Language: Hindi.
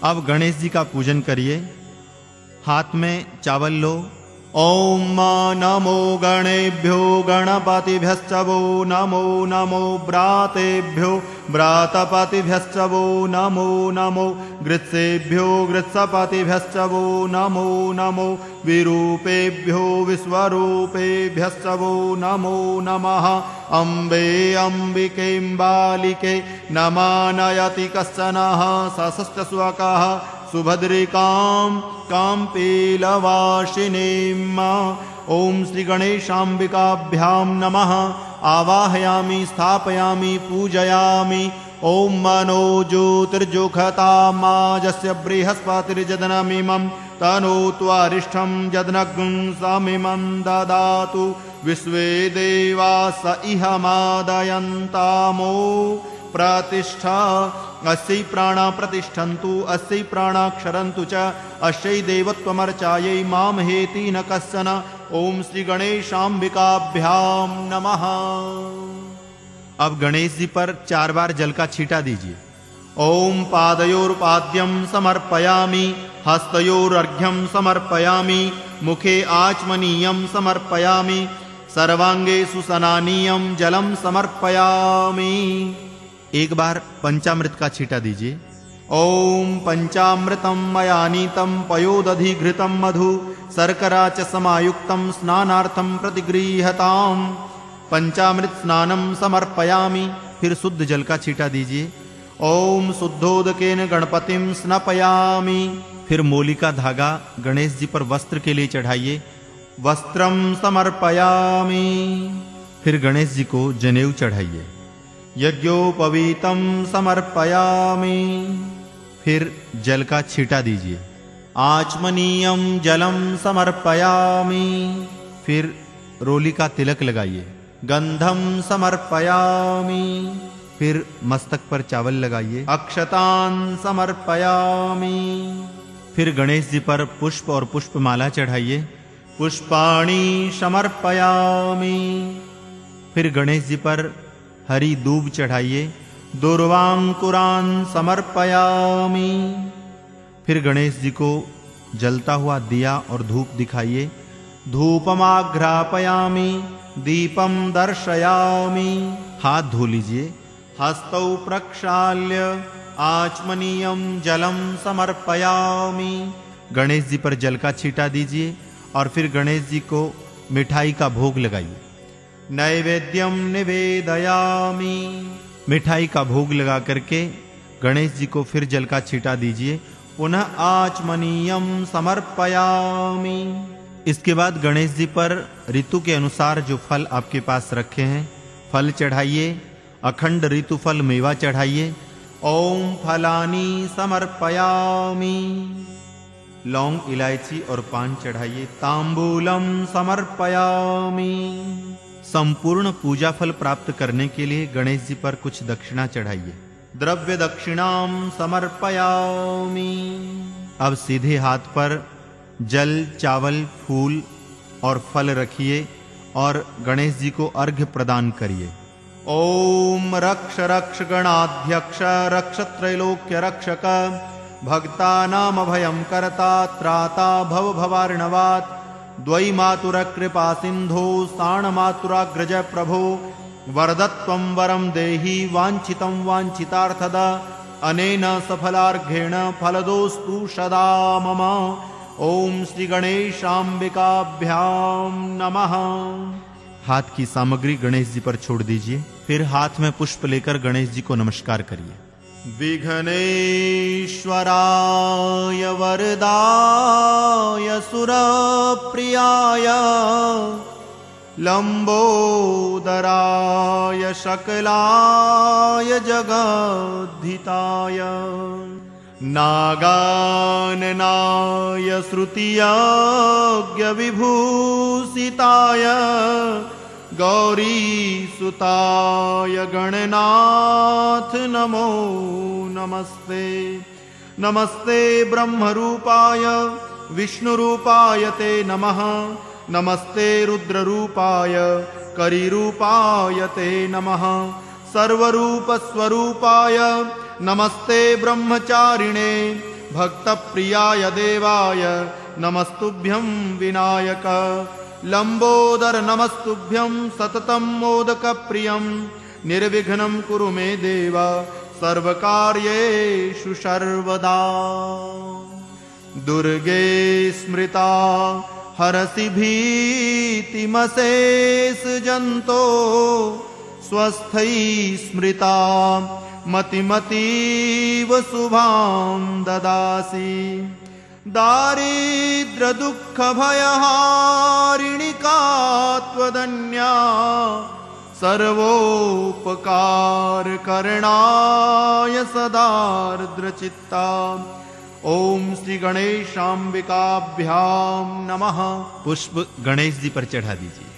अब गणेश जी का पूजन करिए। हाथ में चावल लो। ओम नमो गणेभ्यो गणपतिभ्यश्च वो नमो नमो व्रातेभ्यो व्रातपतिभ्यश्च वो नमो नमो गृत्सेभ्यो गृत्सपतिभ्यश्च वो नमो नमो विरूपेभ्यो विश्वरूपेभ्यश्च वो नमो नमः। अम्बे अम्बिकेऽम्बालिके नमानयति कश्चनः सशश्च स्वकः सुभद्रिकां काम्पीलवासिनीम्। ओम श्री गणेशाम्बिकाभ्यां नमः। आवाहयामि स्थापयामि पूजयामि। ओम मनो ज्योतिर्जुखतामाजस्य बृहस्पतिर्जदनमिमं तनोत्वारिष्ठं जदनग्ं समिमं ददातु। विश्वे देवा स इह मादयन्तामो प्रतिष्ठा अस्यै प्राणा प्रतिष्ठन्तु अस्यै प्राणा क्षरन्तु च अस्यै देवत्वमर्चायै मां हेति न कश्चन। ओम श्री गणेशाम्बिकाभ्यां नमः। अब गणेश जी पर 4 बार जल का छींटा दीजिए। ओम पादयोर्पाद्यं समर्पयामि हस्तयोरर्घ्यं समर्पयामि मुखे आचमनीयं समर्पयामि सर्वांगे सुसनानीयं जलम समर्पयामि। एक बार पंचामृत का छींटा दीजिए। ओम पंचामृतम मयानीतम पयोदधिघृतम मधु शर्करा च समायुक्तम स्नानार्थम प्रतिगृह्यताम। पंचामृत स्नानम समर्पयामि। फिर शुद्ध जल का छींटा दीजिए। ओम शुद्धोदकेन गणपतिम स्नपयामि। फिर मोली का धागा गणेश जी पर वस्त्र के लिए चढ़ाइए। वस्त्रम समर्पयामि। फिर गणेश जी को जनेऊ चढ़ाइए। यज्ञोपवीतम समर्पयामि। फिर जल का छींटा दीजिए। आचमनीयम जलम समर्पयामि। फिर रोली का तिलक लगाइए। गंधम समर्पयामि। फिर मस्तक पर चावल लगाइए। अक्षतान समर्पयामि। फिर गणेश जी पर पुष्प और पुष्पमाला चढ़ाइए। पुष्पाणि समर्पयामि। फिर गणेश जी पर हरी दूब चढ़ाइए। दूर्वांकुरान समर्पयामि। फिर गणेश जी को जलता हुआ दिया और धूप दिखाइए। धूपमाघ्रापयामि दीपम दर्शयामि। हाथ धो लीजिए। हस्तौ प्रक्षाल्य आचमनीयम जलम समर्पयामि। गणेश जी पर जल का छींटा दीजिए और फिर गणेश जी को मिठाई का भोग लगाइए। नैवेद्यम निवेदयामि। मिठाई का भोग लगा करके गणेश जी को फिर जल का छींटा दीजिए। पुनः आचमनीयम समर्पयामि। इसके बाद गणेश जी पर ऋतु के अनुसार जो फल आपके पास रखे हैं फल चढ़ाइए। अखंड ऋतु फल मेवा चढ़ाइए। ओम फलानि समर्पयामि। लौंग इलायची और पान चढ़ाइए। तांबूलम समर्पयामि। संपूर्ण पूजा फल प्राप्त करने के लिए गणेश जी पर कुछ दक्षिणा चढ़ाइए। द्रव्य दक्षिणाम समर्पयामि। अब सीधे हाथ पर जल चावल फूल और फल रखिए और गणेश जी को अर्घ्य प्रदान करिए। ओम रक्ष रक्ष गणाध्यक्ष रक्ष त्रैलोक्य रक्षक भक्तानाम अभयं कर्ता त्राता भव भवार्णवात् द्वै मातुर कृपा सिंधो साण मातुराग्रज प्रभो वरदत्वं वरं देहि वांछितं वांछितार्थद अनेन सफलार्घ्येण फलदोस्तु सदा मम। ओम श्री गणेशाम्बिकाभ्यां नमः। हाथ की सामग्री गणेश जी पर छोड़ दीजिए। फिर हाथ में पुष्प लेकर गणेश जी को नमस्कार करिए। विघ्नेश्वराय वरदाय सुरप्रियाय लंबोदराय सकलाय जगद्धिताय नागाननाय श्रुतियज्ञ विभूषिताय गौरीसुताय गणनाथ नमो नमस्ते। नमस्ते ब्रह्मरूपाय विष्णुरूपाय ते नमः। नमस्ते रुद्ररूपाय करिरूपाय ते नमः। सर्वरूपस्वरूपाय नमस्ते ब्रह्मचारिणे भक्तप्रियाय देवाय नमस्तुभ्यं विनायक। लंबोदर नमस्तुभ्यं सततं मोदकप्रियं। निर्विघ्नं कुरु मे देव सर्वकार्येषु सर्वदा। दुर्गे स्मृता हरसि भीतिमशेष जन्तो। स्वस्थै स्मृता मतिमतीव शुभां ददासि। दारिद्र्य दुःख भयहारिणि का त्वदन्या। सर्वोपकार करणाय सदार्द्रचित्ता। ओम श्री गणेशांबिकाभ्याम नमः। पुष्प गणेश जी पर चढ़ा दीजिए।